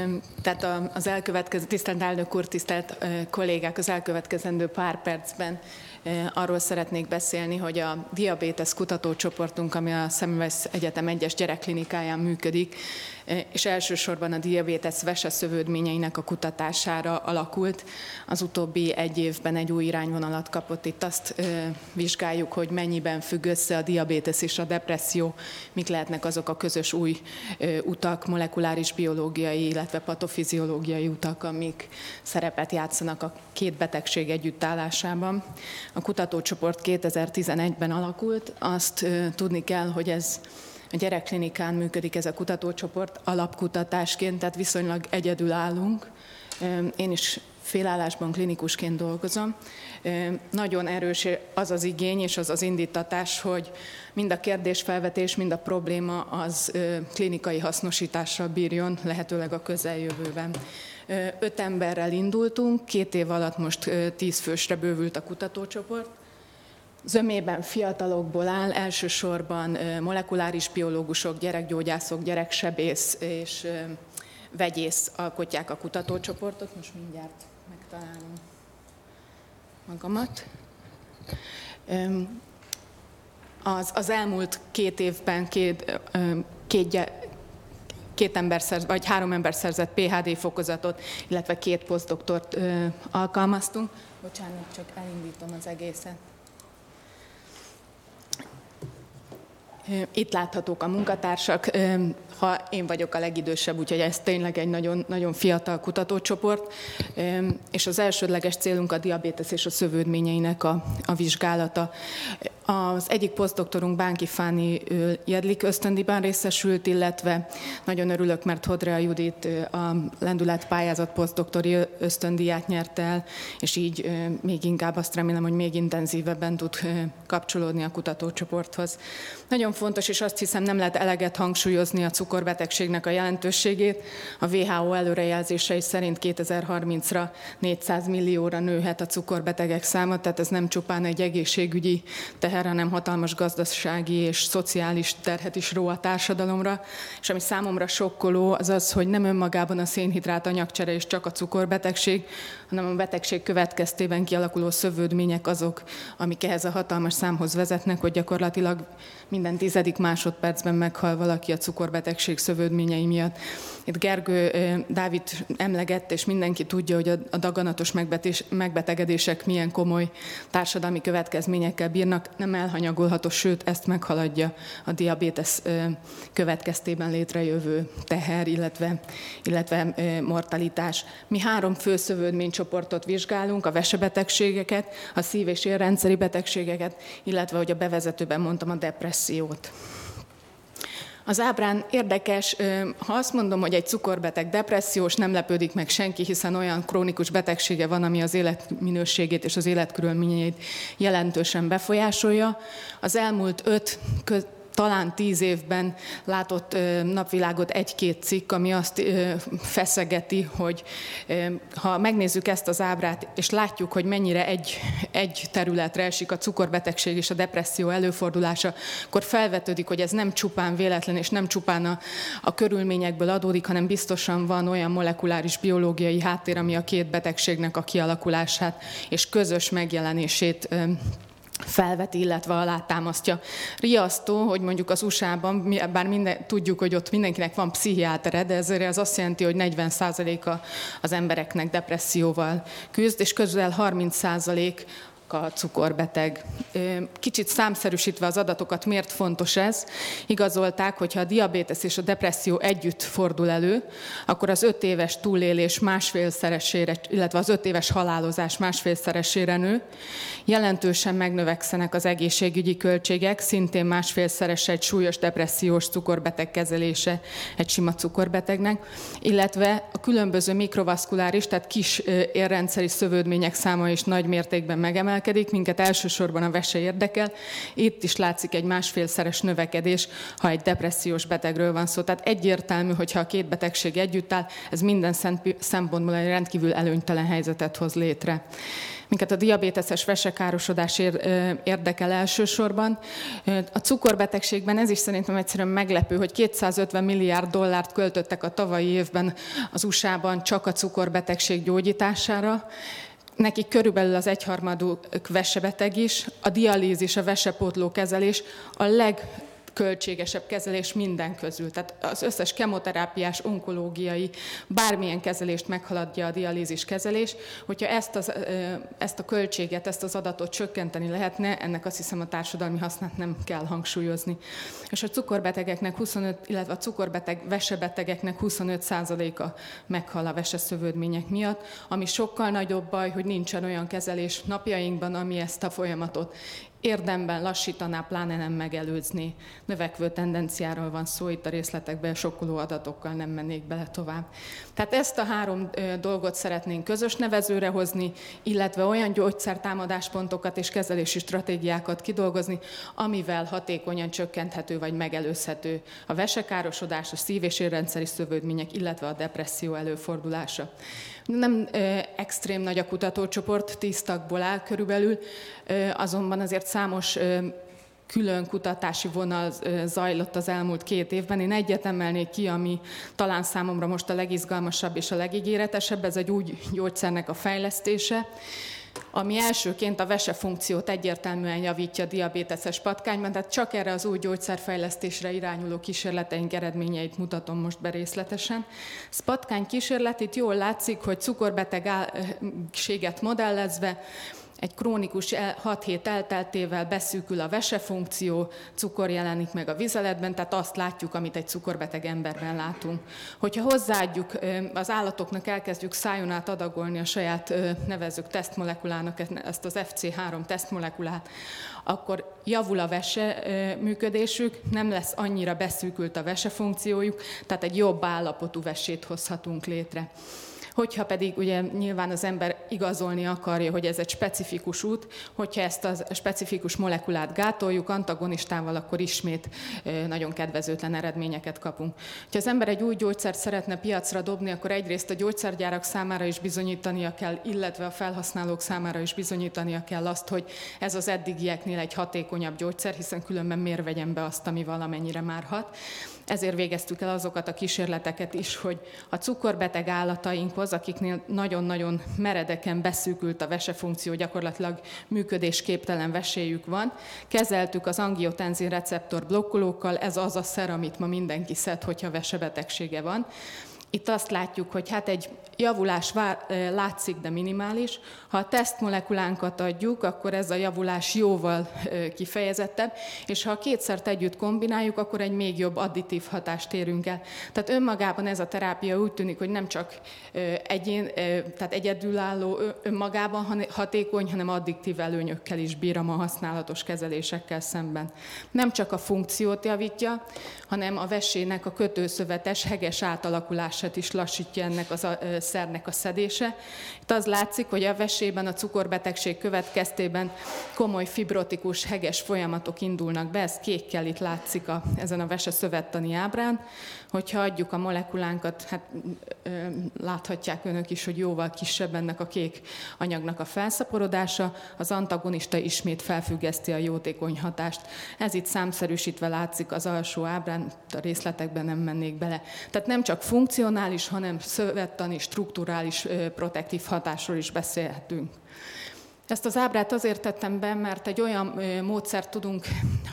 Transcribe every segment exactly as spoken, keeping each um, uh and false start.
Tehát az elkövetkező, tisztelt elnök úr, tisztelt kollégák, az elkövetkezendő pár percben arról szeretnék beszélni, hogy a diabétesz kutatócsoportunk, ami a Semmelweis Egyetem egyes gyerekklinikáján működik, és elsősorban a diabétesz veseszövődményeinek a kutatására alakult. Az utóbbi egy évben egy új irányvonalat kapott. Itt azt ö, vizsgáljuk, hogy mennyiben függ össze a diabétesz és a depresszió, mik lehetnek azok a közös új ö, utak, molekuláris biológiai, illetve patofiziológiai utak, amik szerepet játszanak a két betegség együttállásában. A kutatócsoport kétezer-tizenegyben alakult. Azt ö, tudni kell, hogy ez a gyerekklinikán működik ez a kutatócsoport alapkutatásként, tehát viszonylag egyedül állunk. Én is félállásban klinikusként dolgozom. Nagyon erős az az igény és az az indítatás, hogy mind a kérdésfelvetés, mind a probléma az klinikai hasznosítással bírjon, lehetőleg a közeljövőben. Öt emberrel indultunk, két év alatt most tíz fősre bővült a kutatócsoport. Zömében fiatalokból áll, elsősorban molekuláris biológusok, gyerekgyógyászok, gyereksebész és vegyész alkotják a kutatócsoportot. Most mindjárt megtalálom magamat. Az, az elmúlt két évben két, két, két ember szerzett, vagy három ember szerzett pé há dé fokozatot, illetve két posztdoktort alkalmaztunk. Bocsánat, csak elindítom az egészet. Itt láthatók a munkatársak, ha én vagyok a legidősebb, úgyhogy ez tényleg egy nagyon, nagyon fiatal kutatócsoport, és az elsődleges célunk a diabétesz és a szövődményeinek a, a vizsgálata. Az egyik posztdoktorunk, Bánki Fáni Jedlik ösztöndíjban részesült, illetve nagyon örülök, mert Hodrea Judit a lendület pályázat posztdoktori ösztöndíját nyert el, és így még inkább azt remélem, hogy még intenzívebben tud kapcsolódni a kutatócsoporthoz. Nagyon fontos, és azt hiszem nem lehet eleget hangsúlyozni a cukorbetegségnek a jelentőségét. A dupla vé há ó előrejelzései szerint kétezer-harmincra négyszáz millióra nőhet a cukorbetegek száma, tehát ez nem csupán egy egészségügyi teher, hanem hatalmas gazdasági és szociális terhet is ró a társadalomra. És ami számomra sokkoló, az az, hogy nem önmagában a szénhidrát anyagcsere és csak a cukorbetegség, hanem a betegség következtében kialakuló szövődmények azok, amik ehhez a hatalmas számhoz vezetnek, hogy gyakorlatilag minden tizedik másodpercben meghal valaki a cukorbetegség szövődményei miatt. Itt Gergő Dávid emlegett, és mindenki tudja, hogy a daganatos megbetegedések milyen komoly társadalmi következményekkel bírnak, nem elhanyagolható, sőt, ezt meghaladja a diabétesz következtében létrejövő teher, illetve, illetve mortalitás. Mi három fő szövődménycsoportot vizsgálunk, a vesebetegségeket, a szív- és érrendszeri betegségeket, illetve, hogy a bevezetőben mondtam, a depressziót. Az ábrán érdekes, ha azt mondom, hogy egy cukorbeteg depressziós, nem lepődik meg senki, hiszen olyan krónikus betegsége van, ami az életminőségét és az életkörülményeit jelentősen befolyásolja. Az elmúlt öt talán tíz évben látott napvilágot egy-két cikk, ami azt feszegeti, hogy ha megnézzük ezt az ábrát, és látjuk, hogy mennyire egy, egy területre esik a cukorbetegség és a depresszió előfordulása, akkor felvetődik, hogy ez nem csupán véletlen, és nem csupán a, a körülményekből adódik, hanem biztosan van olyan molekuláris biológiai háttér, ami a két betegségnek a kialakulását és közös megjelenését felveti, illetve alátámasztja. Riasztó, hogy mondjuk az u es á-ban, bár minden, tudjuk, hogy ott mindenkinek van pszichiátere, de ezért az azt jelenti, hogy negyven százaléka az embereknek depresszióval küzd, és közel harminc százalék a cukorbeteg. Kicsit számszerűsítve az adatokat, miért fontos ez? Igazolták, hogyha a diabétesz és a depresszió együtt fordul elő, akkor az öt éves túlélés másfélszeresére, illetve az öt éves halálozás másfélszeresére nő. Jelentősen megnövekszenek az egészségügyi költségek, szintén másfélszeres egy súlyos depressziós cukorbeteg kezelése egy sima cukorbetegnek, illetve a különböző mikrovaszkuláris, tehát kis érrendszeri szövődmények száma is nagy mértékben megemelkedik, emelkedik, minket elsősorban a vese érdekel. Itt is látszik egy másfélszeres növekedés, ha egy depressziós betegről van szó. Tehát egyértelmű, hogyha a két betegség együtt áll, ez minden szempontból egy rendkívül előnytelen helyzetet hoz létre. Minket a diabéteses vesekárosodás érdekel elsősorban. A cukorbetegségben ez is szerintem egyszerűen meglepő, hogy kétszázötven milliárd dollárt költöttek a tavalyi évben az u es á-ban csak a cukorbetegség gyógyítására. Nekik körülbelül az egyharmaduk vesebeteg is, a dialízis, a vesepótló kezelés a leg költségesebb kezelés minden közül. Tehát az összes kemoterápiás, onkológiai, bármilyen kezelést meghaladja a dialízis kezelés. Hogyha ezt, az, ezt a költséget, ezt az adatot csökkenteni lehetne, ennek azt hiszem a társadalmi hasznát nem kell hangsúlyozni. És a cukorbetegeknek huszonöt, illetve a cukorbeteg vesebetegeknek huszonöt százaléka meghal a veseszövődmények miatt, ami sokkal nagyobb baj, hogy nincsen olyan kezelés napjainkban, ami ezt a folyamatot érdemben lassítaná, pláne nem megelőzni. Növekvő tendenciáról van szó, itt a részletekben sokkoló adatokkal nem mennék bele tovább. Tehát ezt a három dolgot szeretnénk közös nevezőre hozni, illetve olyan gyógyszertámadáspontokat és kezelési stratégiákat kidolgozni, amivel hatékonyan csökkenthető vagy megelőzhető a vesekárosodás, a szív- és érrendszeri szövődmények, illetve a depresszió előfordulása. Nem ö, extrém nagy a kutatócsoport, tíz tagból áll körülbelül, ö, azonban azért számos ö, külön kutatási vonal ö, zajlott az elmúlt két évben. Én egyet emelnék ki, ami talán számomra most a legizgalmasabb és a legígéretesebb, ez egy új gyógyszernek a fejlesztése, ami elsőként a vesefunkciót egyértelműen javítja a diabéteses patkányban, tehát csak erre az új gyógyszerfejlesztésre irányuló kísérleteink eredményeit mutatom most be részletesen. Ez patkány kísérlet, itt jól látszik, hogy cukorbetegséget modellezve, egy krónikus hat hét elteltével beszűkül a vesefunkció, cukor jelenik meg a vizeletben, tehát azt látjuk, amit egy cukorbeteg emberben látunk. Hogyha hozzáadjuk, az állatoknak elkezdjük szájon át adagolni a saját nevezzük tesztmolekulának, ezt az ef cé három tesztmolekulát, akkor javul a vese működésük, nem lesz annyira beszűkült a vesefunkciójuk, tehát egy jobb állapotú vesét hozhatunk létre. Hogyha pedig ugye nyilván az ember igazolni akarja, hogy ez egy specifikus út, hogyha ezt a specifikus molekulát gátoljuk antagonistával, akkor ismét nagyon kedvezőtlen eredményeket kapunk. Ha az ember egy új gyógyszert szeretne piacra dobni, akkor egyrészt a gyógyszergyárak számára is bizonyítania kell, illetve a felhasználók számára is bizonyítania kell azt, hogy ez az eddigieknél egy hatékonyabb gyógyszer, hiszen különben miért vegyem be azt, ami valamennyire már hat. Ezért végeztük el azokat a kísérleteket is, hogy a cukorbeteg állatainkhoz, akiknél nagyon-nagyon meredeken beszűkült a vesefunkció, gyakorlatilag működésképtelen veséjük van, kezeltük az angiotenzin receptor blokkolókkal, ez az a szer, amit ma mindenki szed, hogyha vesebetegsége van. Itt azt látjuk, hogy hát egy javulás látszik, de minimális. Ha a tesztmolekulánkat adjuk, akkor ez a javulás jóval kifejezettebb, és ha a kétszert együtt kombináljuk, akkor egy még jobb additív hatást érünk el. Tehát önmagában ez a terápia úgy tűnik, hogy nem csak egyén, tehát egyedülálló önmagában hatékony, hanem addiktív előnyökkel is bír a ma használatos kezelésekkel szemben. Nem csak a funkciót javítja, hanem a vesének a kötőszövetes, heges átalakulását is lassítja ennek az a szernek a szedése. Itt az látszik, hogy a vesében a cukorbetegség következtében komoly fibrotikus, heges folyamatok indulnak be, ez kékkel itt látszik a, ezen a vese szövettani ábrán. Hogyha adjuk a molekulánkat, hát ö, láthatják önök is, hogy jóval kisebb ennek a kék anyagnak a felszaporodása, az antagonista ismét felfüggeszti a jótékony hatást. Ez itt számszerűsítve látszik az alsó ábrán, a részletekben nem mennék bele. Tehát nem csak funkcionális, hanem szövettani, strukturális ö, protektív hatásról is beszélhetünk. Ezt az ábrát azért tettem be, mert egy olyan ö, módszert tudunk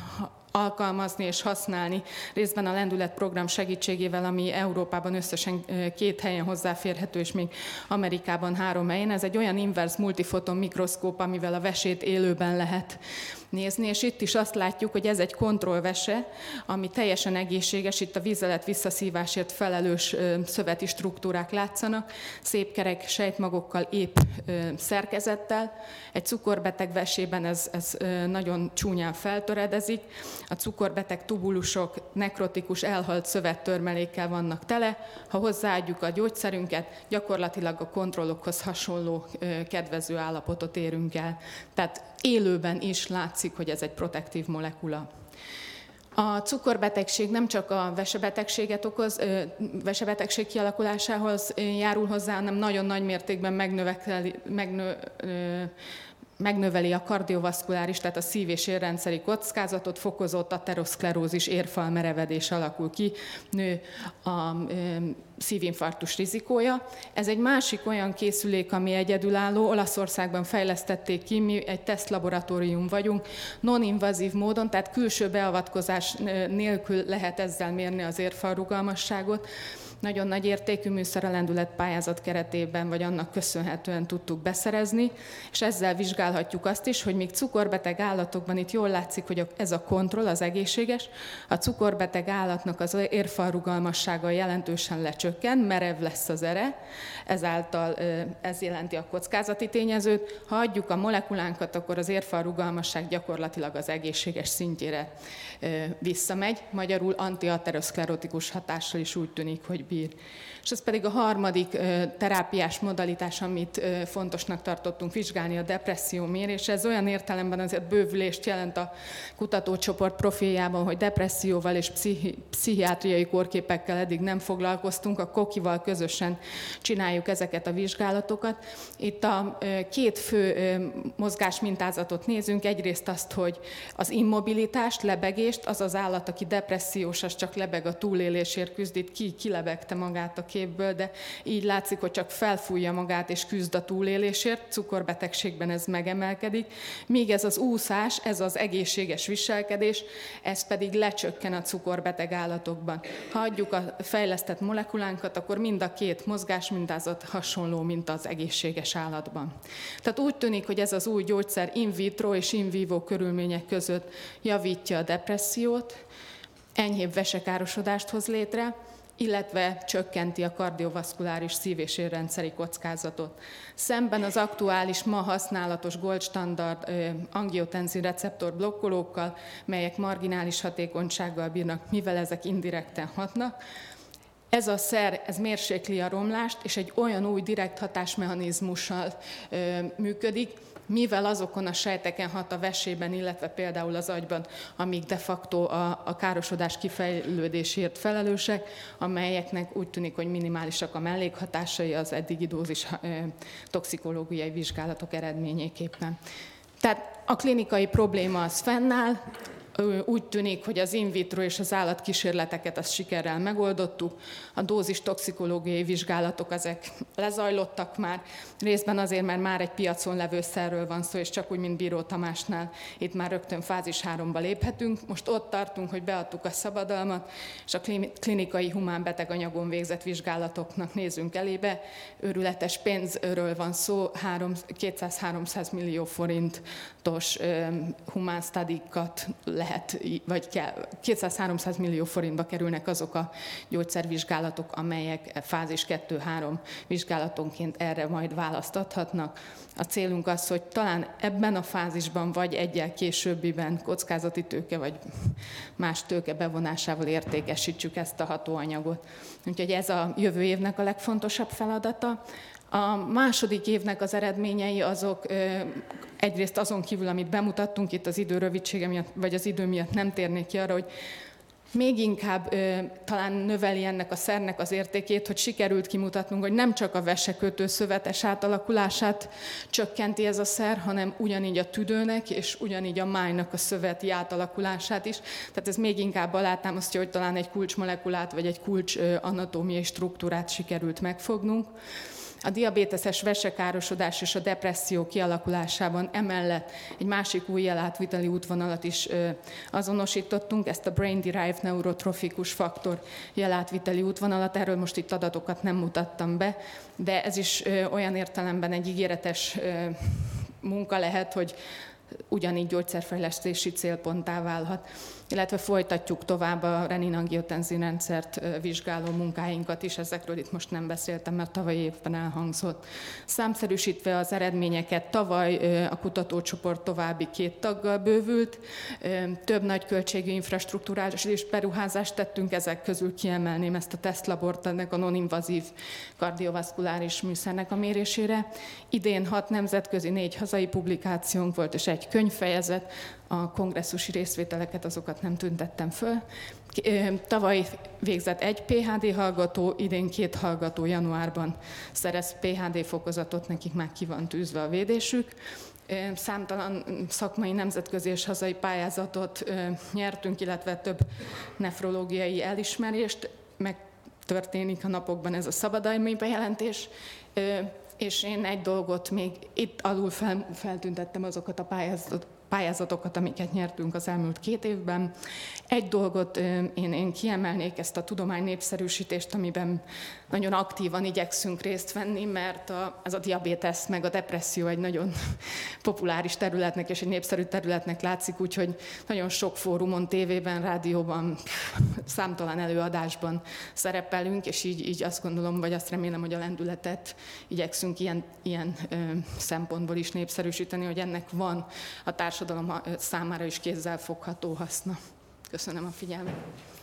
alkalmazni és használni, részben a Lendület program segítségével, ami Európában összesen két helyen hozzáférhető, és még Amerikában három helyen. Ez egy olyan inverse multifoton mikroszkóp, amivel a vesét élőben lehet nézni, és itt is azt látjuk, hogy ez egy kontrollvese, ami teljesen egészséges, itt a vízzelet visszaszívásért felelős szöveti struktúrák látszanak, szép kerek sejtmagokkal, épp szerkezettel. Egy cukorbeteg vesében ez, ez nagyon csúnyán feltöredezik, a cukorbeteg tubulusok nekrotikus, elhalt szövettörmelékkel vannak tele, ha hozzáadjuk a gyógyszerünket, gyakorlatilag a kontrollokhoz hasonló kedvező állapotot érünk el. Tehát élőben is látszik, hogy ez egy protektív molekula. A cukorbetegség nem csak a vesebetegséget okoz, vesebetegség kialakulásához járul hozzá, hanem nagyon nagy mértékben megnöveli, megnö, megnöveli a kardiovaszkuláris, tehát a szív- és érrendszeri kockázatot, fokozott ateroszklerózis, érfal merevedés alakul ki, nő a szívinfarktus rizikója. Ez egy másik olyan készülék, ami egyedülálló, Olaszországban fejlesztették ki, mi egy tesztlaboratórium vagyunk, non-invazív módon, tehát külső beavatkozás nélkül lehet ezzel mérni az érfal rugalmasságot. Nagyon nagy értékű műszer a lendületpályázat keretében, vagy annak köszönhetően tudtuk beszerezni, és ezzel vizsgálhatjuk azt is, hogy míg cukorbeteg állatokban itt jól látszik, hogy ez a kontroll, az egészséges, a cukorbeteg állatnak az érfal rugalmassága jelentősen lecsökken, merev lesz az ere, ezáltal ez jelenti a kockázati tényezőt. Ha adjuk a molekulánkat, akkor az érfal rugalmasság gyakorlatilag az egészséges szintjére visszamegy, magyarul antiateroszklerotikus hatással is úgy tűnik, hogy bír. És ez pedig a harmadik terápiás modalitás, amit fontosnak tartottunk vizsgálni, a depresszió mérés. Ez olyan értelemben azért bővülést jelent a kutatócsoport profiljában, hogy depresszióval és pszichi- pszichiátriai kórképekkel eddig nem foglalkoztunk, a kokival közösen csináljuk ezeket a vizsgálatokat. Itt a két fő mozgásmintázatot nézünk, egyrészt azt, hogy az immobilitást, lebegést, az az állat, aki depressziós, az csak lebeg, a túlélésért küzd, itt ki, kilebegte magát a képből, de így látszik, hogy csak felfújja magát és küzd a túlélésért, cukorbetegségben ez megemelkedik, míg ez az úszás, ez az egészséges viselkedés, ez pedig lecsökken a cukorbeteg állatokban. Ha adjuk a fejlesztett molekulánkat, akkor mind a két mozgásmintázat hasonló, mint az egészséges állatban. Tehát úgy tűnik, hogy ez az új gyógyszer in vitro és in vivo körülmények között javítja a depressziót, enyhébb vesekárosodást hoz létre, illetve csökkenti a kardiovaszkuláris szív- és érrendszeri kockázatot. Szemben az aktuális, ma használatos gold standard angiotenzin receptor blokkolókkal, melyek marginális hatékonysággal bírnak, mivel ezek indirekten hatnak, ez a szer, ez mérsékli a romlást, és egy olyan új direkt hatásmechanizmussal ö, működik, mivel azokon a sejteken hat a vesében, illetve például az agyban, amik de facto a, a károsodás kifejlődésért felelősek, amelyeknek úgy tűnik, hogy minimálisak a mellékhatásai az eddigi dózis ö, toxikológiai vizsgálatok eredményeképpen. Tehát a klinikai probléma az fennáll, úgy tűnik, hogy az in vitro és az állatkísérleteket azt sikerrel megoldottuk, a dózis toxikológiai vizsgálatok ezek lezajlottak már, részben azért, mert már egy piacon levő szerről van szó, és csak úgy, mint Bíró Tamásnál, itt már rögtön fázis háromba léphetünk. Most ott tartunk, hogy beadtuk a szabadalmat, és a klinikai humán beteganyagon végzett vizsgálatoknak nézzünk elébe. Őrületes pénzről van szó, kétszáz-háromszáz millió forintos humán stadikat lehet, vagy kell, kétszáz-háromszáz millió forintba kerülnek azok a gyógyszervizsgálatok, amelyek fázis kettő-három vizsgálatonként erre majd választ adhatnak. A célunk az, hogy talán ebben a fázisban, vagy egyel későbbiben kockázati tőke, vagy más tőke bevonásával értékesítsük ezt a hatóanyagot. Úgyhogy ez a jövő évnek a legfontosabb feladata. A második évnek az eredményei azok egyrészt azon kívül, amit bemutattunk, itt az idő rövidsége miatt, vagy az idő miatt nem térnék ki arra, hogy még inkább ö, talán növeli ennek a szernek az értékét, hogy sikerült kimutatnunk, hogy nem csak a vesekötő szövetes átalakulását csökkenti ez a szer, hanem ugyanígy a tüdőnek és ugyanígy a májnak a szöveti átalakulását is. Tehát ez még inkább alátámasztja, hogy talán egy kulcsmolekulát vagy egy kulcs ö, anatómiai struktúrát sikerült megfognunk. A diabéteses vesekárosodás és a depresszió kialakulásában emellett egy másik új jelátviteli útvonalat is azonosítottunk, ezt a brain-derived neurotrofikus faktor jelátviteli útvonalat, erről most itt adatokat nem mutattam be, de ez is olyan értelemben egy ígéretes munka lehet, hogy ugyanígy gyógyszerfejlesztési célponttá válhat. Illetve folytatjuk tovább a renin-angiotenszin rendszert vizsgáló munkáinkat is, ezekről itt most nem beszéltem, mert tavaly évben elhangzott. Számszerűsítve az eredményeket, tavaly a kutatócsoport további két taggal bővült, több nagy költségű infrastruktúrális beruházást tettünk, ezek közül kiemelném ezt a tesztlabort, ennek a non-invazív kardiovaszkuláris műszernek a mérésére. Idén hat nemzetközi, négy hazai publikációnk volt, és egy könyvfejezet, a kongresszusi részvételeket, azokat nem tüntettem föl. Tavaly végzett egy pé há dé hallgató, idén két hallgató januárban szerez pé há dé fokozatot, nekik már ki van tűzve a védésük. Számtalan szakmai, nemzetközi és hazai pályázatot nyertünk, illetve több nefrológiai elismerést. Megtörténik a napokban ez a szabadalmi bejelentés. És én egy dolgot még itt alul fel, feltüntettem azokat a pályázatokat, pályázatokat, amiket nyertünk az elmúlt két évben. Egy dolgot én, én kiemelnék, ezt a tudomány népszerűsítést, amiben nagyon aktívan igyekszünk részt venni, mert a, ez a diabétesz meg a depresszió egy nagyon populáris területnek és egy népszerű területnek látszik, úgyhogy nagyon sok fórumon, tévében, rádióban, számtalan előadásban szerepelünk, és így, így azt gondolom, vagy azt remélem, hogy a lendületet igyekszünk ilyen, ilyen ö, szempontból is népszerűsíteni, hogy ennek van a társadalom számára is kézzelfogható haszna. Köszönöm a figyelmet.